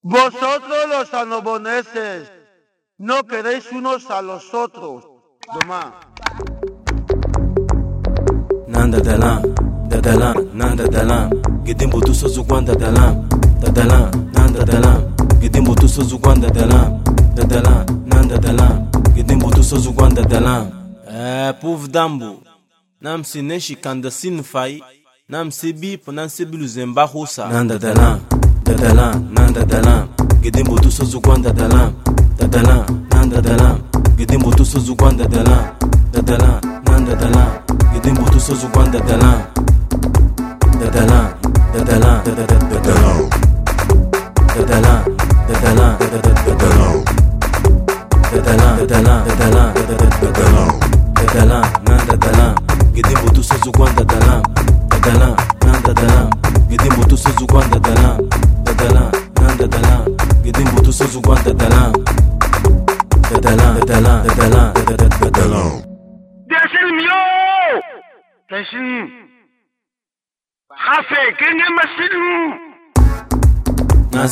Vosotros los anoboneses, no queréis unos a los otros. Demain. Nanda dalam, nanda dalam. Gedimbo tu sozugwanda dalam, nanda dalam. Gedimbo tu sozugwanda dalam, nanda dalam. Gedimbo tu sozugwanda dalam. Povo dambo, nam se neshi kanda sin fai, nam se bi ponan se bilu zemba husa. Nanda dalam, nanda dalam. Gedimbo tu sozugwanda dalam, nanda dalam. Gedimbo tu sozugwanda dalam, nanda dalam. Gedimbo tu sozugwanda dalam, dalam. Nanda dalam. Gedimbo tu sozugwanda dalam, nanda dalam. Gedimbo tu sozugwanda dalam, nanda dalam. Gedimbo tu sozugwanda dalam, dalam. Desilmio! Desil. Hafe, kenge masilu. Na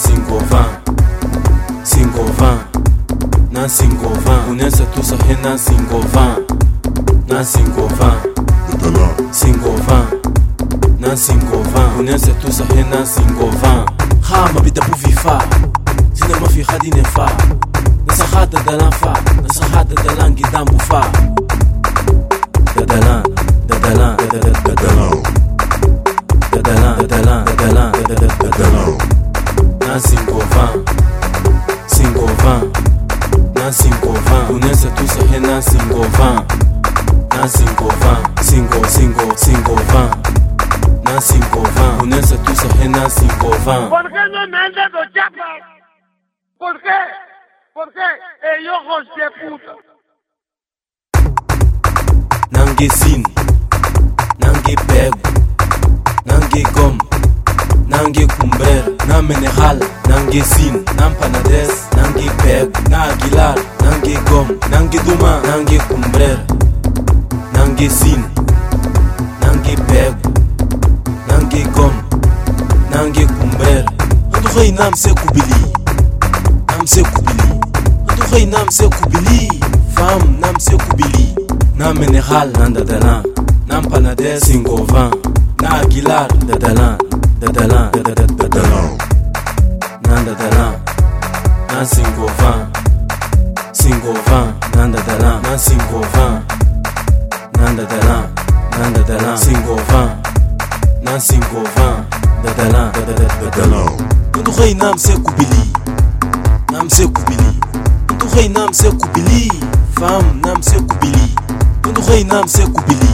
5 na 5 unesa tu sahe na 5 na 5 na 5 unesa tu sahe na 5 ha mabida bu vifa zina mafi khadine fa nasa khada dalan fa nasa khada dalan gidambu fa dalan na 5 na 5 unesa tu sahe na 5 na 5 na 5 unesa tu sahe na 5. ¿Por qué no me han dado chapas? ¿Por qué? ¿Por qué? Hijos de puta. Nange sin, nange pego, nange gom, nange cumber, na menehal, nange sin, nan panades, nange pego, na aguilar, nange gom, nange duma, nange cumber, nange sin, nange pego, nange gom, nange cumber. Ando rei nam se kubili, ando rei nam se kubili, fam nam se kubili. Na menehal, nanda dalan, nam panades, 5 na aguilar, dalan. Nanda dalan, na 5 nanda dalan, na 5 nanda dalan, 5 na 5 dalan. Ando rei nam se kubili, ando rei nam se kubili, fam nam se kubili. Ando rei nam se kubili,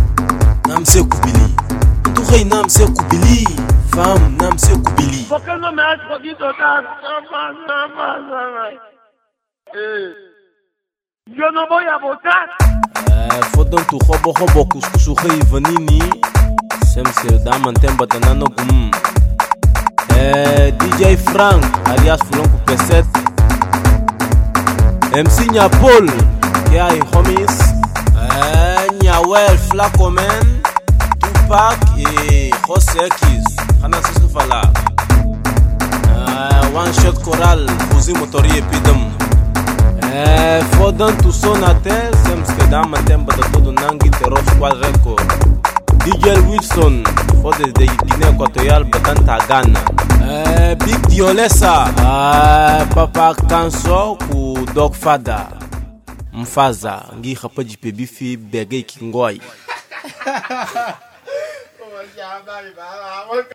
ando rei nam se kubili, fam nam se kubili. ¿Por qué no me has podido dar? Yo no voy a votar. Fodon tu hobo kuskusu rei vanini, sem se da mantemba danano gum. DJ Frank alias Fulonco P7, MC Nyapol, que hay homies. Nyawel, Flacomen, Tupac et José X. Hana Sisou Fala. One Shot Choral, Fouzi Motori Epidem. Fodan Toussaint Natel, Semske Dama Temba de Todo Nangi, Terror Squad Record. DJ Wilson, Fodes de Guinée Équatoriale, Batanta Ghana. Big Diolesa, Papa Kanso, ou Dog Fada. Mfaza ngi khapa jipe bifi bege kingoi